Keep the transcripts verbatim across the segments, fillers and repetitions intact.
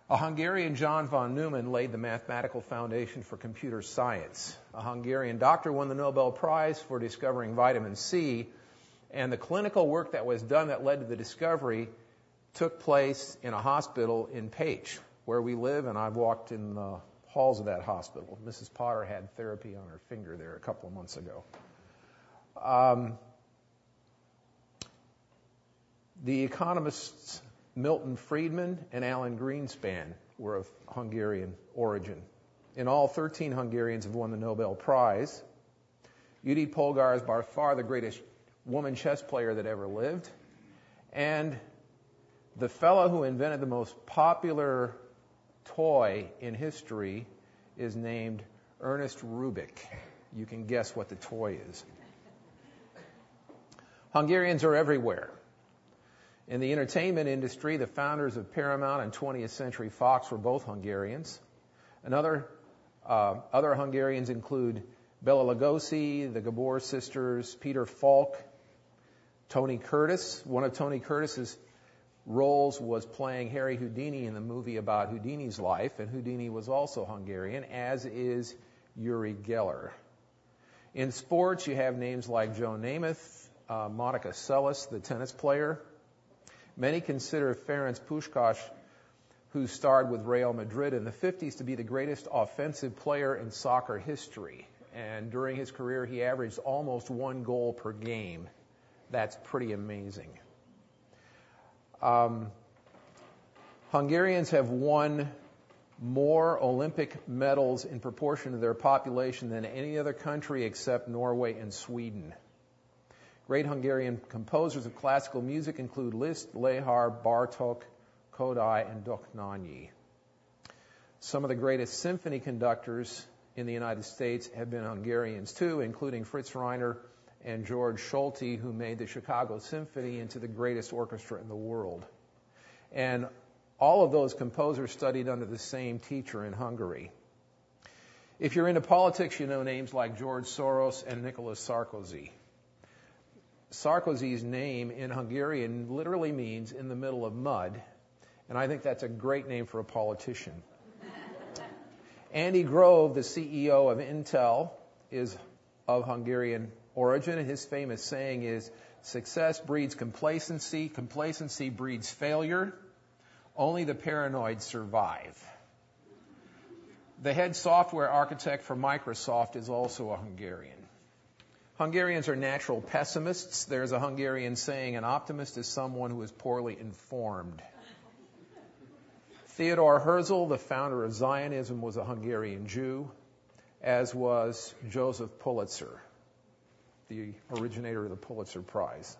A Hungarian, John von Neumann, laid the mathematical foundation for computer science. A Hungarian doctor won the Nobel Prize for discovering vitamin C, and the clinical work that was done that led to the discovery took place in a hospital in Pécs, where we live, and I've walked in the halls of that hospital. Missus Potter had therapy on her finger there a couple of months ago. Um, the economists Milton Friedman and Alan Greenspan were of Hungarian origin. In all, thirteen Hungarians have won the Nobel Prize. Judith Polgar is by far the greatest woman chess player that ever lived. And the fellow who invented the most popular toy in history is named Ernest Rubik. You can guess what the toy is. Hungarians are everywhere. In the entertainment industry, the founders of Paramount and twentieth Century Fox were both Hungarians. Another, uh, other Hungarians include Bela Lugosi, the Gabor sisters, Peter Falk, Tony Curtis. One of Tony Curtis's roles was playing Harry Houdini in the movie about Houdini's life, and Houdini was also Hungarian, as is Uri Geller. In sports, you have names like Joe Namath, uh, Monica Seles, the tennis player. Many consider Ferenc Puskás, who starred with Real Madrid in the fifties, to be the greatest offensive player in soccer history. And during his career, he averaged almost one goal per game. That's pretty amazing. Um, Hungarians have won more Olympic medals in proportion to their population than any other country except Norway and Sweden. Great Hungarian composers of classical music include Liszt, Lehár, Bartók, Kodály, and Dohnányi. Some of the greatest symphony conductors in the United States have been Hungarians too, including Fritz Reiner and George Solti, who made the Chicago Symphony into the greatest orchestra in the world. And all of those composers studied under the same teacher in Hungary. If you're into politics, you know names like George Soros and Nicolas Sarkozy. Sarkozy's name in Hungarian literally means in the middle of mud, and I think that's a great name for a politician. Andy Grove, the C E O of Intel, is of Hungarian origin, and his famous saying is, success breeds complacency, complacency breeds failure, only the paranoid survive. The head software architect for Microsoft is also a Hungarian. Hungarians are natural pessimists. There's a Hungarian saying, an optimist is someone who is poorly informed. Theodor Herzl, the founder of Zionism, was a Hungarian Jew, as was Joseph Pulitzer, the originator of the Pulitzer Prize.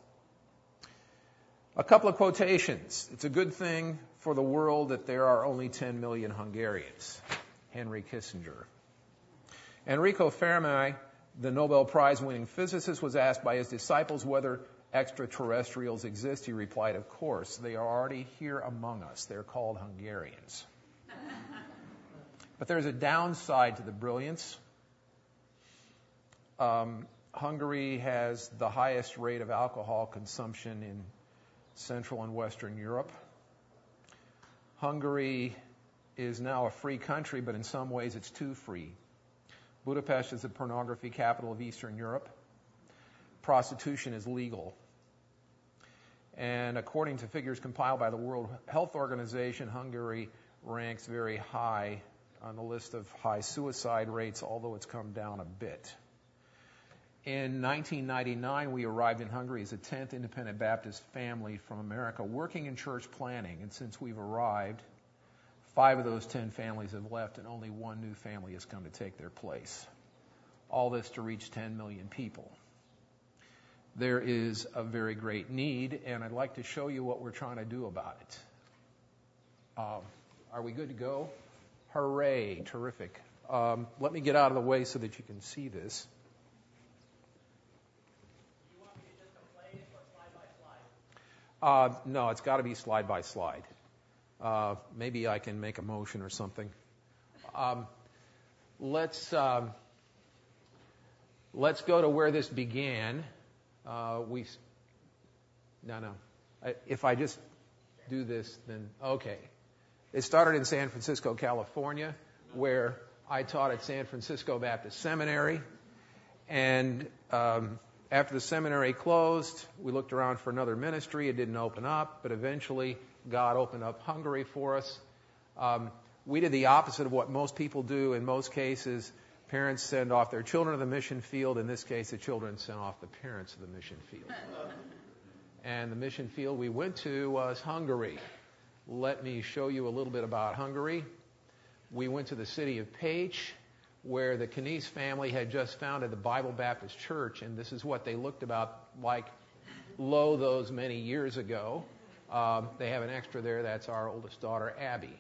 A couple of quotations. It's a good thing for the world that there are only ten million Hungarians. Henry Kissinger. Enrico Fermi, the Nobel Prize-winning physicist, was asked by his disciples whether extraterrestrials exist. He replied, of course, they are already here among us. They're called Hungarians. But there's a downside to the brilliance. Um, Hungary has the highest rate of alcohol consumption in Central and Western Europe. Hungary is now a free country, but in some ways it's too free. Budapest is the pornography capital of Eastern Europe. Prostitution is legal. And according to figures compiled by the World Health Organization, Hungary ranks very high on the list of high suicide rates, although it's come down a bit. In nineteen ninety-nine, we arrived in Hungary as the tenth independent Baptist family from America working in church planning. And since we've arrived, five of those ten families have left, and only one new family has come to take their place. All this to reach ten million people. There is a very great need, and I'd like to show you what we're trying to do about it. Um, are we good to go? Hooray, terrific. Um, let me get out of the way so that you can see this. Do you want me to just play it or slide by slide? Uh, no, it's got to be slide by slide. Uh, maybe I can make a motion or something. Um, let's um, let's go to where this began. Uh, we no no. I, if I just do this, then okay. It started in San Francisco, California, where I taught at San Francisco Baptist Seminary. And um, after the seminary closed, we looked around for another ministry. It didn't open up, but eventually God opened up Hungary for us. Um, we did the opposite of what most people do. In most cases, parents send off their children to the mission field. In this case, the children sent off the parents to the mission field. And the mission field we went to was Hungary. Let me show you a little bit about Hungary. We went to the city of Pécs, where the Knies family had just founded the Bible Baptist Church, and this is what they looked about like lo those many years ago. Um, they have an extra there. That's our oldest daughter, Abby.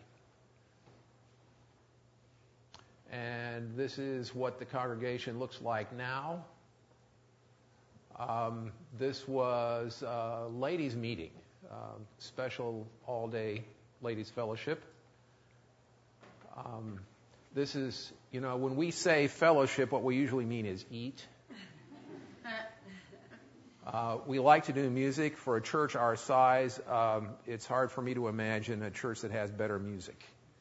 And this is what the congregation looks like now. Um, this was a ladies' meeting, um, special all-day ladies' fellowship. Um, this is, you know, when we say fellowship, what we usually mean is eat. Uh, we like to do music. For a church our size, um, it's hard for me to imagine a church that has better music.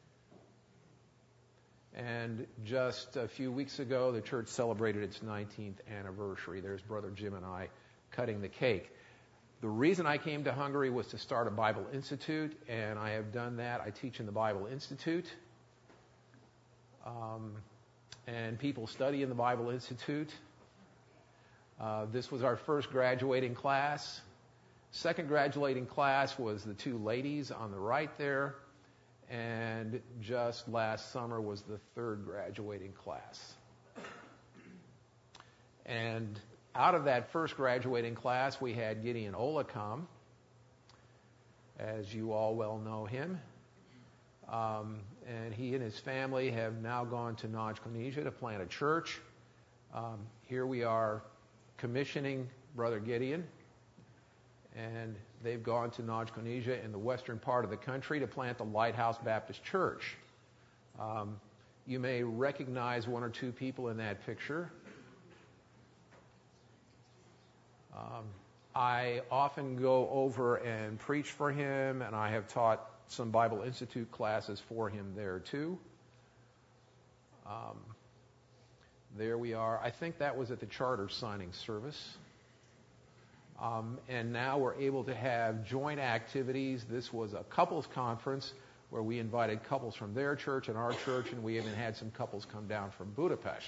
And just a few weeks ago, the church celebrated its nineteenth anniversary. There's Brother Jim and I cutting the cake. The reason I came to Hungary was to start a Bible Institute, and I have done that. I teach in the Bible Institute. Um, and people study in the Bible Institute. Uh, this was our first graduating class. Second graduating class was the two ladies on the right there. And just last summer was the third graduating class. And out of that first graduating class, we had Gideon Olacom, as you all well know him. Um, and he and his family have now gone to Nagy-Konizsa to plant a church. Um, here we are commissioning Brother Gideon. And they've gone to Nagy-Konizsa in the western part of the country to plant the Lighthouse Baptist Church. Um, you may recognize one or two people in that picture. Um, I often go over and preach for him, and I have taught some Bible Institute classes for him there too. Um, there we are. I think that was at the charter signing service. Um, and now we're able to have joint activities. This was a couples conference where we invited couples from their church and our church, and we even had some couples come down from Budapest.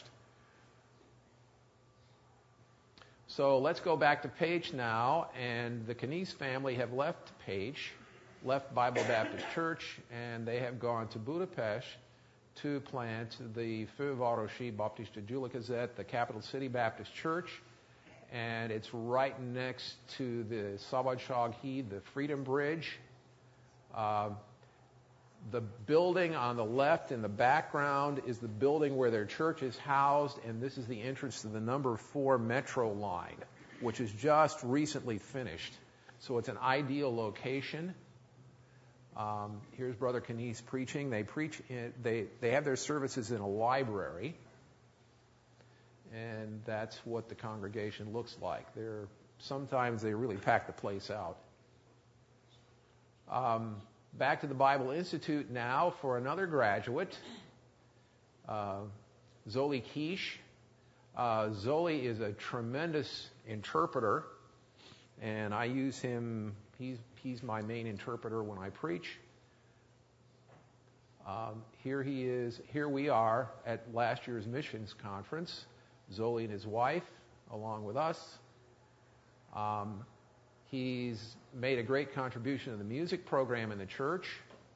So let's go back to Pécs now, and the Knies family have left Pécs, left Bible Baptist Church, and they have gone to Budapest to plant the Fővárosi Baptista Gyülekezet, the capital city Baptist Church. And it's right next to the Szabadság híd, the Freedom Bridge. Uh, the building on the left in the background is the building where their church is housed, and this is the entrance to the number four metro line, which is just recently finished. So it's an ideal location. Um, here's Brother Knies preaching. They preach. In, they they have their services in a library. And that's what the congregation looks like. They're, sometimes they really pack the place out. Um, back to the Bible Institute now for another graduate, uh, Zoli Kish. Uh, Zoli is a tremendous interpreter, and I use him. He's he's my main interpreter when I preach. Um, here he is. Here we are at last year's missions conference. Zoli and his wife, along with us. Um, he's made a great contribution to the music program in the church.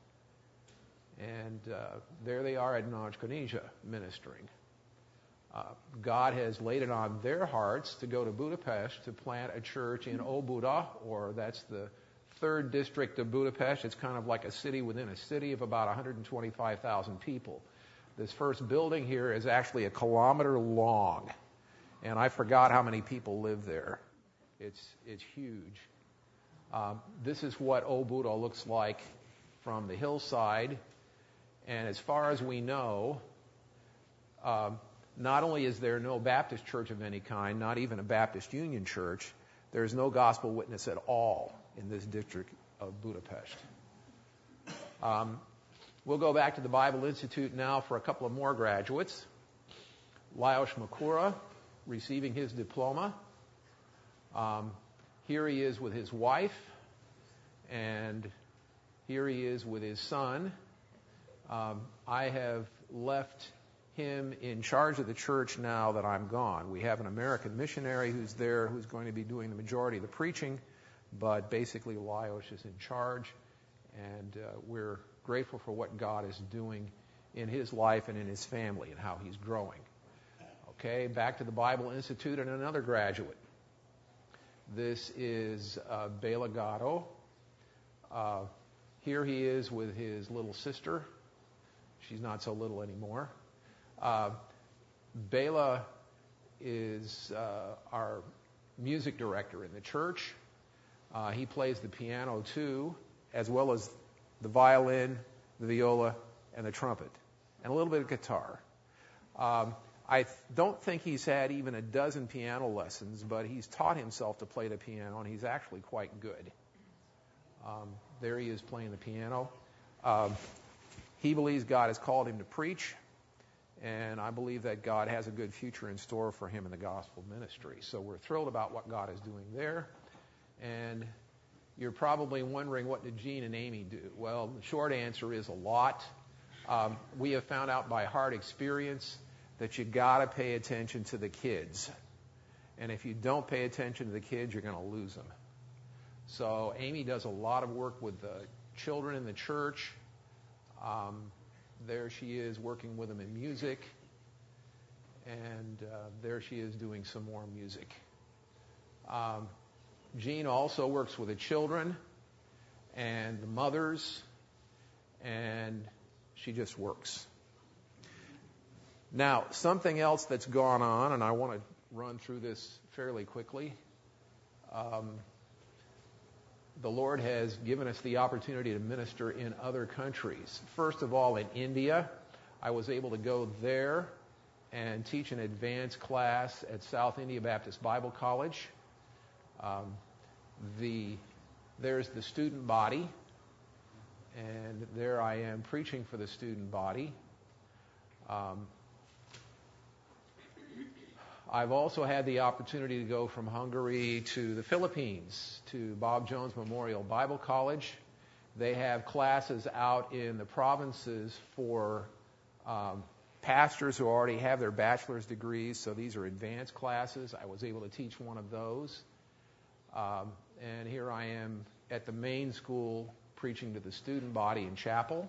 And uh, there they are at Nagy-Konizsa ministering. Uh, God has laid it on their hearts to go to Budapest to plant a church in Óbuda, or that's the third district of Budapest. It's kind of like a city within a city of about one hundred twenty-five thousand people. This first building here is actually a kilometer long, and I forgot how many people live there. It's it's huge. Um, this is what Óbuda looks like from the hillside, and as far as we know, um, not only is there no Baptist church of any kind, not even a Baptist Union church, there's no gospel witness at all in this district of Budapest. Um, We'll go back to the Bible Institute now for a couple of more graduates. Laios Makura, receiving his diploma. Um, here he is with his wife, and here he is with his son. Um, I have left him in charge of the church now that I'm gone. We have an American missionary who's there who's going to be doing the majority of the preaching, but basically Laios is in charge, and uh, we're grateful for what God is doing in his life and in his family and how he's growing. Okay, back to the Bible Institute and another graduate. This is uh, Bela Gatto. Uh, here he is with his little sister. She's not so little anymore. Uh, Bela is uh, our music director in the church. Uh, he plays the piano too, as well as the violin, the viola, and the trumpet, and a little bit of guitar. Um, I th- don't think he's had even a dozen piano lessons, but he's taught himself to play the piano, and he's actually quite good. Um, there he is playing the piano. Um, he believes God has called him to preach, and I believe that God has a good future in store for him in the gospel ministry. So we're thrilled about what God is doing there. And you're probably wondering, what did Gene and Amy do? Well, the short answer is a lot. Um, we have found out by hard experience that you got to pay attention to the kids. And if you don't pay attention to the kids, you're going to lose them. So Amy does a lot of work with the children in the church. Um, there she is working with them in music. And uh, there she is doing some more music. Um, Jean also works with the children and the mothers, and she just works. Now, something else that's gone on, and I want to run through this fairly quickly. Um, the Lord has given us the opportunity to minister in other countries. First of all, in India, I was able to go there and teach an advanced class at South India Baptist Bible College. Um, the there's the student body, and there I am preaching for the student body. Um, I've also had the opportunity to go from Hungary to the Philippines, to Bob Jones Memorial Bible College. They have classes out in the provinces for um, pastors who already have their bachelor's degrees, so these are advanced classes. I was able to teach one of those. Um, and here I am at the main school preaching to the student body in chapel.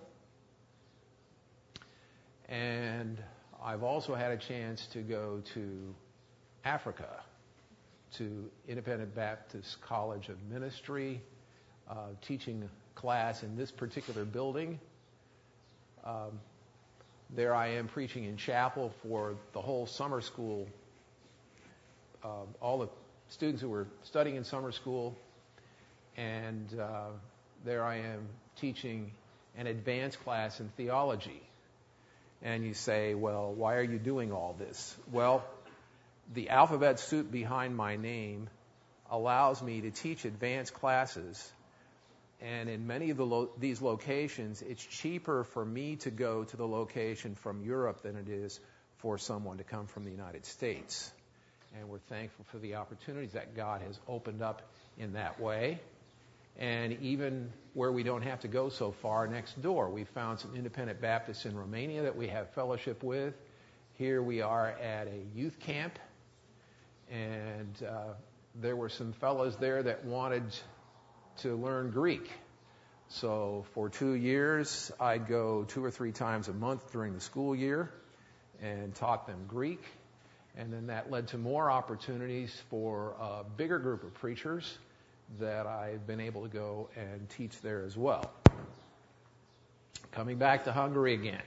And I've also had a chance to go to Africa, to Independent Baptist College of Ministry, uh, teaching a class in this particular building. Um, there I am preaching in chapel for the whole summer school, uh, all the students who were studying in summer school, and uh, there I am teaching an advanced class in theology. And you say, well, why are you doing all this? Well, the alphabet soup behind my name allows me to teach advanced classes, and in many of the lo- these locations, it's cheaper for me to go to the location from Europe than it is for someone to come from the United States. And we're thankful for the opportunities that God has opened up in that way. And even where we don't have to go so far, next door, we found some independent Baptists in Romania that we have fellowship with. Here we are at a youth camp, and uh, there were some fellows there that wanted to learn Greek. So for two years, I'd go two or three times a month during the school year and taught them Greek. And then that led to more opportunities for a bigger group of preachers that I've been able to go and teach there as well. Coming back to Hungary again,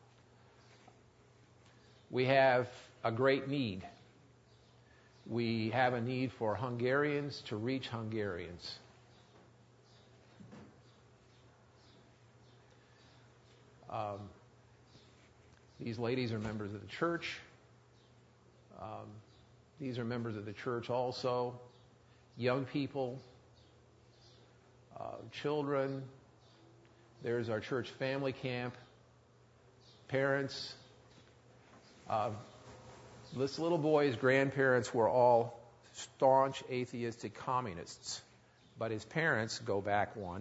we have a great need. We have a need for Hungarians to reach Hungarians. Um, these ladies are members of the church. Um, these are members of the church also. Young people, uh, children, There's our church family camp. Parents. Uh, this little boy's grandparents were all staunch atheistic communists. But his parents go back one.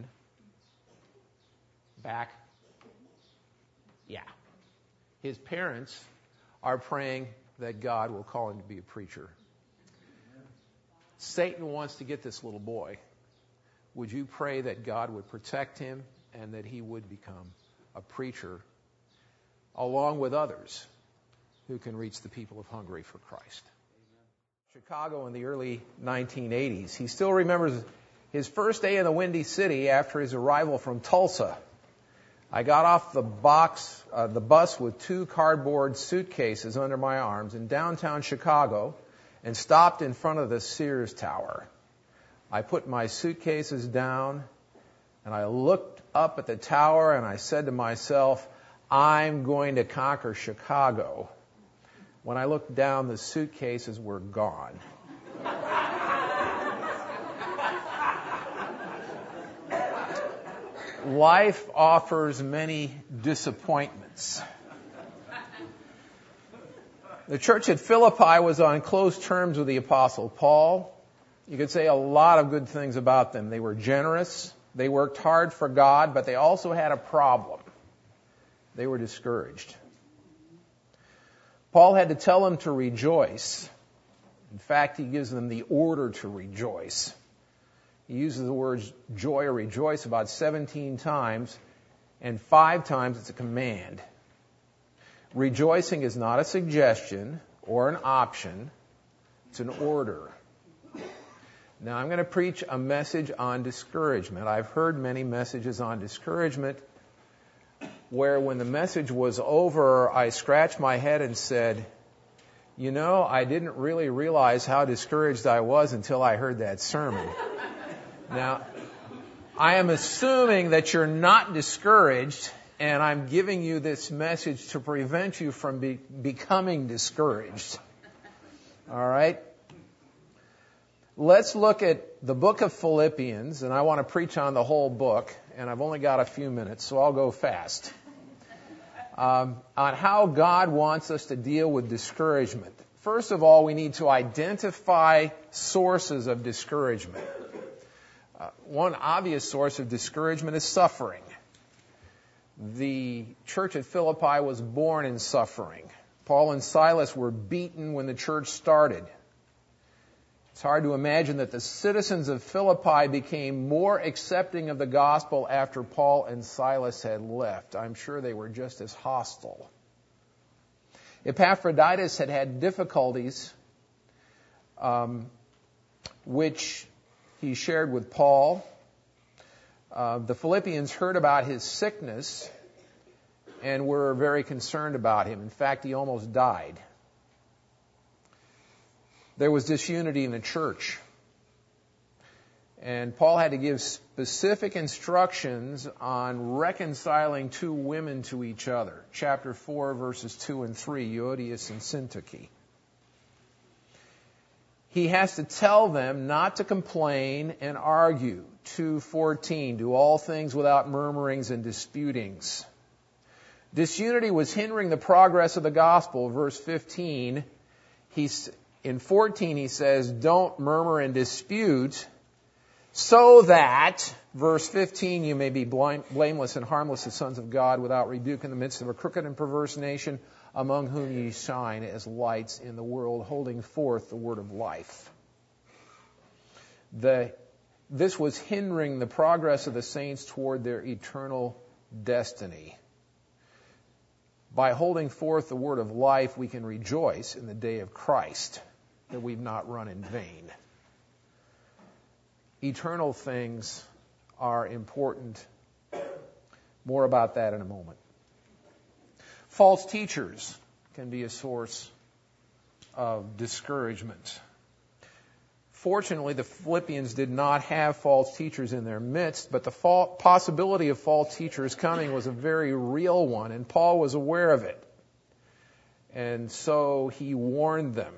Back. Yeah. His parents are praying that God will call him to be a preacher. Satan wants to get this little boy. Would you pray that God would protect him and that he would become a preacher along with others who can reach the people of Hungary for Christ? Chicago in the early nineteen eighties. He still remembers his first day in the Windy City after his arrival from Tulsa. I got off the box, uh, the bus with two cardboard suitcases under my arms in downtown Chicago and stopped in front of the Sears Tower. I put my suitcases down and I looked up at the tower and I said to myself, I'm going to conquer Chicago. When I looked down, the suitcases were gone. Life offers many disappointments. The church at Philippi was on close terms with the Apostle Paul. You could say a lot of good things about them. They were generous. They worked hard for God, but they also had a problem. They were discouraged. Paul had to tell them to rejoice. In fact, he gives them the order to rejoice. He uses the words joy or rejoice about seventeen times, and five times it's a command. Rejoicing is not a suggestion or an option. It's an order. Now, I'm going to preach a message on discouragement. I've heard many messages on discouragement where when the message was over, I scratched my head and said, you know, I didn't really realize how discouraged I was until I heard that sermon. Now, I am assuming that you're not discouraged, and I'm giving you this message to prevent you from be- becoming discouraged. All right? Let's look at the book of Philippians, and I want to preach on the whole book, and I've only got a few minutes, so I'll go fast. Um, on how God wants us to deal with discouragement. First of all, we need to identify sources of discouragement. Uh, one obvious source of discouragement is suffering. The church at Philippi was born in suffering. Paul and Silas were beaten when the church started. It's hard to imagine that the citizens of Philippi became more accepting of the gospel after Paul and Silas had left. I'm sure they were just as hostile. Epaphroditus had had difficulties, um, which he shared with Paul. Uh, the Philippians heard about his sickness and were very concerned about him. In fact, he almost died. There was disunity in the church. And Paul had to give specific instructions on reconciling two women to each other. Chapter four, verses two and three, Euodias and Syntyche. He has to tell them not to complain and argue. two fourteen, do all things without murmurings and disputings. Disunity was hindering the progress of the gospel. Verse fifteen, he's, in fourteen he says, don't murmur and dispute, so that, verse fifteen, you may be blame, blameless and harmless as sons of God without rebuke in the midst of a crooked and perverse nation, among whom ye shine as lights in the world, holding forth the word of life. The, this was hindering the progress of the saints toward their eternal destiny. By holding forth the word of life, we can rejoice in the day of Christ, that we've not run in vain. Eternal things are important. More about that in a moment. False teachers can be a source of discouragement. Fortunately, the Philippians did not have false teachers in their midst, but the possibility of false teachers coming was a very real one, and Paul was aware of it. And so he warned them.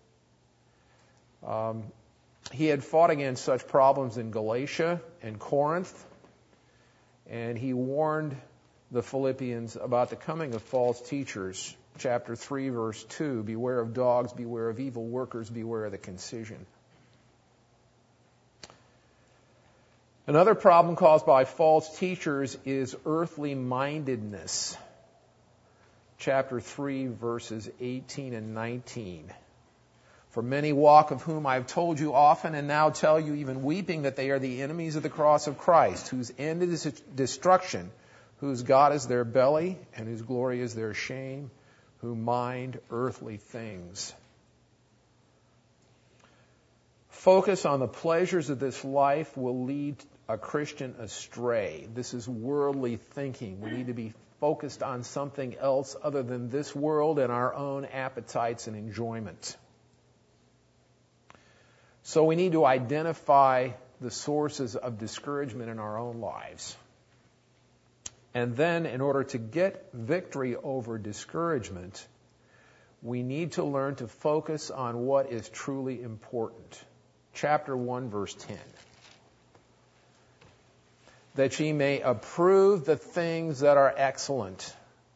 Um, he had fought against such problems in Galatia and Corinth, And he warned the Philippians about the coming of false teachers. Chapter three, verse two, beware of dogs, beware of evil workers, beware of the concision. Another problem caused by false teachers is earthly mindedness. Chapter three, verses eighteen and nineteen. For many walk, of whom I have told you often and now tell you even weeping, that they are the enemies of the cross of Christ, whose end is destruction, whose God is their belly, and whose glory is their shame, who mind earthly things. Focus on the pleasures of this life will lead a Christian astray. This is worldly thinking. We need to be focused on something else other than this world and our own appetites and enjoyment. So we need to identify the sources of discouragement in our own lives. And then, in order to get victory over discouragement, we need to learn to focus on what is truly important. Chapter one, verse ten. That ye may approve the things that are excellent.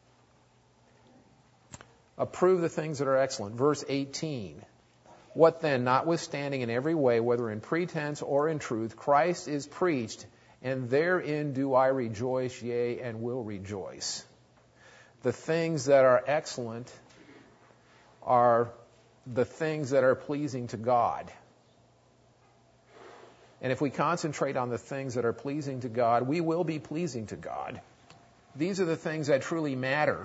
Approve the things that are excellent. Verse eighteen. What then, notwithstanding in every way, whether in pretense or in truth, Christ is preached, and therein do I rejoice, yea, and will rejoice. The things that are excellent are the things that are pleasing to God. And if we concentrate on the things that are pleasing to God, we will be pleasing to God. These are the things that truly matter.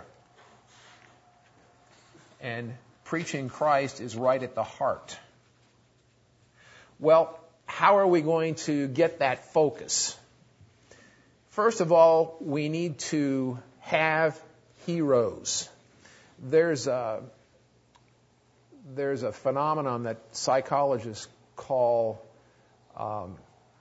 And preaching Christ is right at the heart. Well, how are we going to get that focus? First of all, we need to have heroes. There's a, there's a phenomenon that psychologists call um,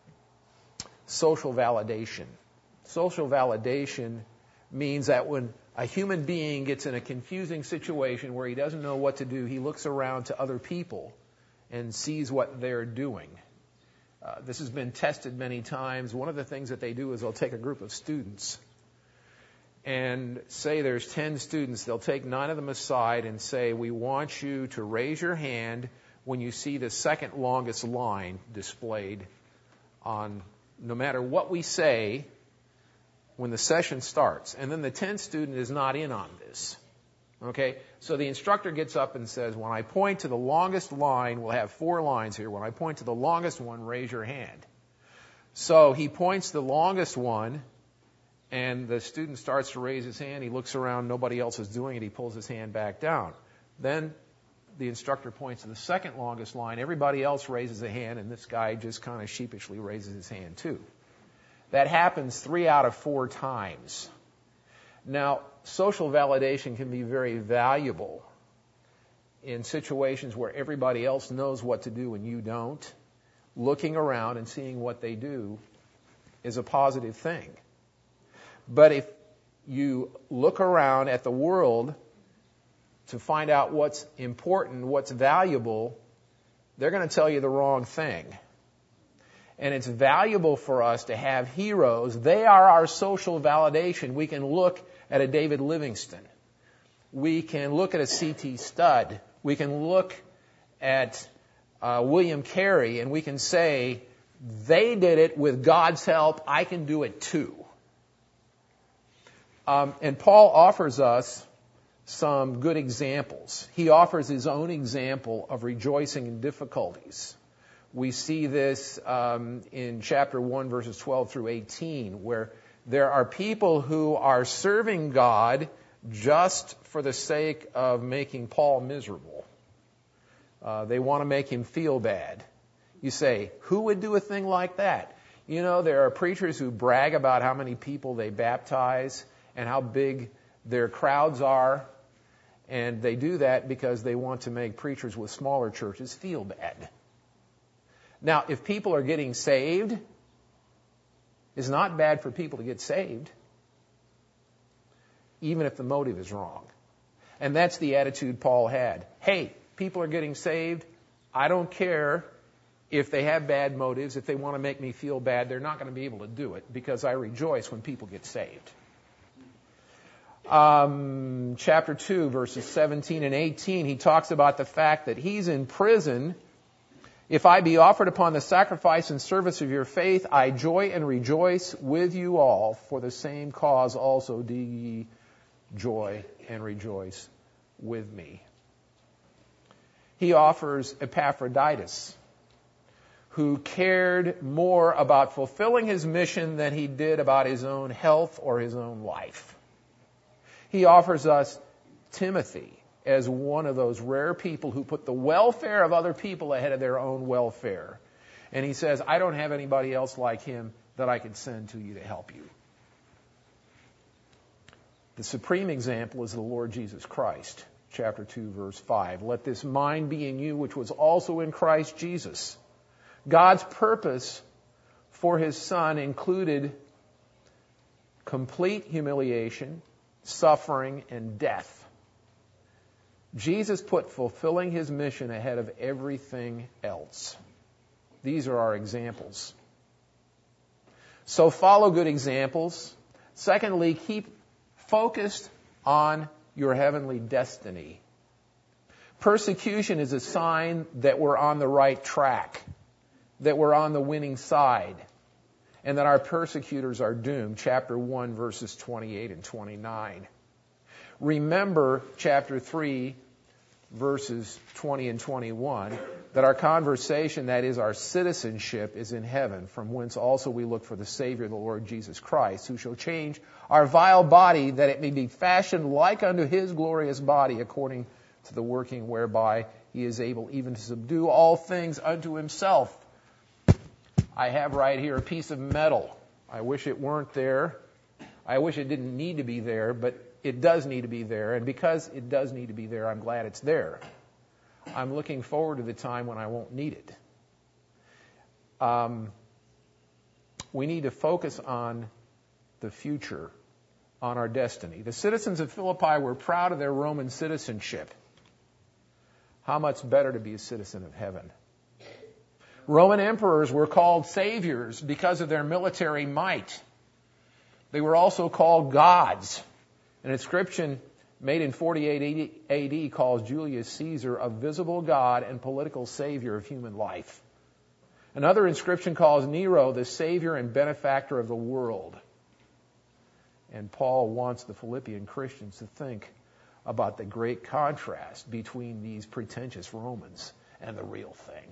social validation. Social validation means that when a human being gets in a confusing situation where he doesn't know what to do, he looks around to other people and sees what they're doing. Uh, this has been tested many times. One of the things that they do is they'll take a group of students and say there's ten students. They'll take nine of them aside and say, we want you to raise your hand when you see the second longest line displayed on, no matter what we say, when the session starts. And then the tenth student is not in on this. Okay? So the instructor gets up and says, when I point to the longest line, we'll have four lines here. When I point to the longest one, raise your hand. So he points the longest one, and the student starts to raise his hand. He looks around, nobody else is doing it. He pulls his hand back down. Then the instructor points to the second longest line. Everybody else raises a hand, and this guy just kind of sheepishly raises his hand too. That happens three out of four times. Now, social validation can be very valuable in situations where everybody else knows what to do and you don't. Looking around and seeing what they do is a positive thing. But if you look around at the world to find out what's important, what's valuable, they're going to tell you the wrong thing. And it's valuable for us to have heroes. They are our social validation. We can look at a David Livingstone. We can look at a C T Studd. We can look at uh, William Carey, and we can say, they did it with God's help. I can do it too. Um, and Paul offers us some good examples. He offers his own example of rejoicing in difficulties. We see this um, in chapter one, verses twelve through eighteen, where there are people who are serving God just for the sake of making Paul miserable. Uh, they want to make him feel bad. You say, who would do a thing like that? You know, there are preachers who brag about how many people they baptize and how big their crowds are. And they do that because they want to make preachers with smaller churches feel bad. Now, if people are getting saved, it's not bad for people to get saved, even if the motive is wrong. And that's the attitude Paul had. Hey, people are getting saved. I don't care if they have bad motives, if they want to make me feel bad, they're not going to be able to do it because I rejoice when people get saved. Um, chapter two, verses seventeen and eighteen, he talks about the fact that he's in prison. If I be offered upon the sacrifice and service of your faith, I joy and rejoice with you all. For the same cause also do ye joy and rejoice with me. He offers Epaphroditus, who cared more about fulfilling his mission than he did about his own health or his own life. He offers us Timothy as one of those rare people who put the welfare of other people ahead of their own welfare. And he says, I don't have anybody else like him that I can send to you to help you. The supreme example is the Lord Jesus Christ, chapter two, verse five. Let this mind be in you, which was also in Christ Jesus. God's purpose for his Son included complete humiliation, suffering, and death. Jesus put fulfilling his mission ahead of everything else. These are our examples. So follow good examples. Secondly, keep focused on your heavenly destiny. Persecution is a sign that we're on the right track, that we're on the winning side, and that our persecutors are doomed. Chapter one, verses twenty-eight and twenty-nine. Remember, chapter three, verses twenty and twenty-one, that our conversation, that is our citizenship, is in heaven, from whence also we look for the Savior, the Lord Jesus Christ, who shall change our vile body, that it may be fashioned like unto his glorious body, according to the working whereby he is able even to subdue all things unto himself. I have right here a piece of metal. I wish it weren't there. I wish it didn't need to be there, but it does need to be there. And because it does need to be there, I'm glad it's there. I'm looking forward to the time when I won't need it. Um, we need to focus on the future, on our destiny. The citizens of Philippi were proud of their Roman citizenship. How much better to be a citizen of heaven? Roman emperors were called saviors because of their military might. They were also called gods. An inscription made in forty-eight A D calls Julius Caesar a visible god and political savior of human life. Another inscription calls Nero the savior and benefactor of the world. And Paul wants the Philippian Christians to think about the great contrast between these pretentious Romans and the real thing.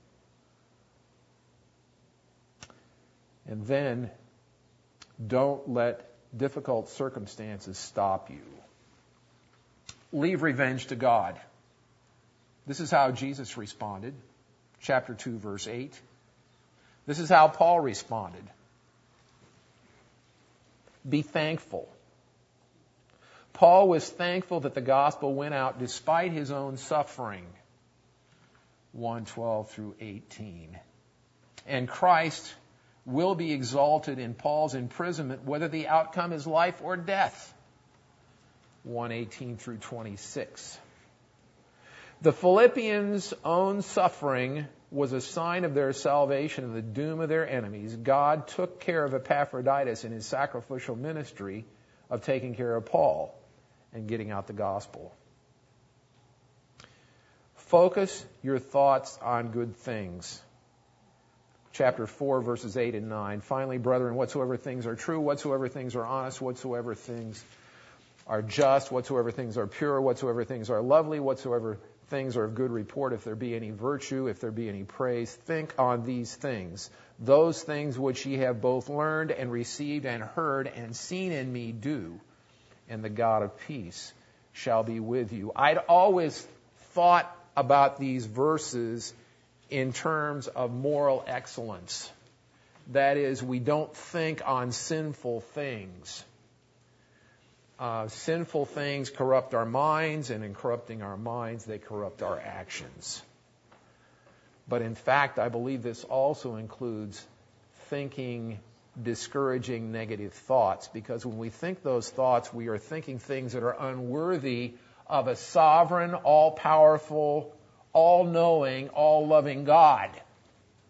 And then, don't let difficult circumstances stop you. Leave revenge to God. This is how Jesus responded. Chapter two, verse eight. This is how Paul responded. Be thankful. Paul was thankful that the gospel went out despite his own suffering. one twelve through eighteen. And Christ will be exalted in Paul's imprisonment, whether the outcome is life or death. one eighteen through twenty-six. The Philippians' own suffering was a sign of their salvation and the doom of their enemies. God took care of Epaphroditus in his sacrificial ministry of taking care of Paul and getting out the gospel. Focus your thoughts on good things. Chapter four, verses eight and nine. Finally, brethren, whatsoever things are true, whatsoever things are honest, whatsoever things are just, whatsoever things are pure, whatsoever things are lovely, whatsoever things are of good report, if there be any virtue, if there be any praise, think on these things. Those things which ye have both learned and received and heard and seen in me do, and the God of peace shall be with you. I'd always thought about these verses in terms of moral excellence. That is, we don't think on sinful things. Uh, sinful things corrupt our minds, and in corrupting our minds, they corrupt our actions. But in fact, I believe this also includes thinking discouraging negative thoughts, because when we think those thoughts, we are thinking things that are unworthy of a sovereign, all-powerful, all-knowing, all-loving God.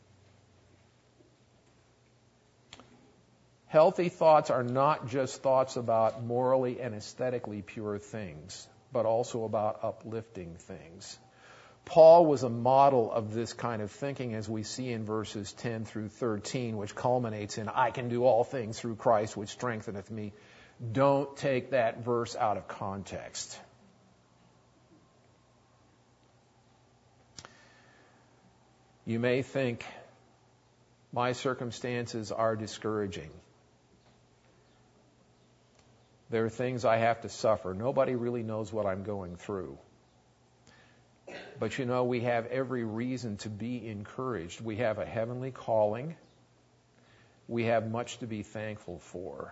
Healthy thoughts are not just thoughts about morally and aesthetically pure things, but also about uplifting things. Paul was a model of this kind of thinking, as we see in verses ten through thirteen, which culminates in, I can do all things through Christ, which strengtheneth me. Don't take that verse out of context. You may think, my circumstances are discouraging. There are things I have to suffer. Nobody really knows what I'm going through. But you know, we have every reason to be encouraged. We have a heavenly calling. We have much to be thankful for.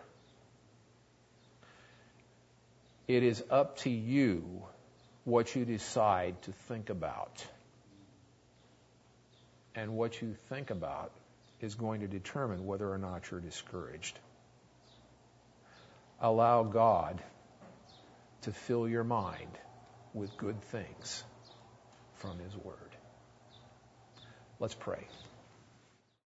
It is up to you what you decide to think about. And what you think about is going to determine whether or not you're discouraged. Allow God to fill your mind with good things from His Word. Let's pray.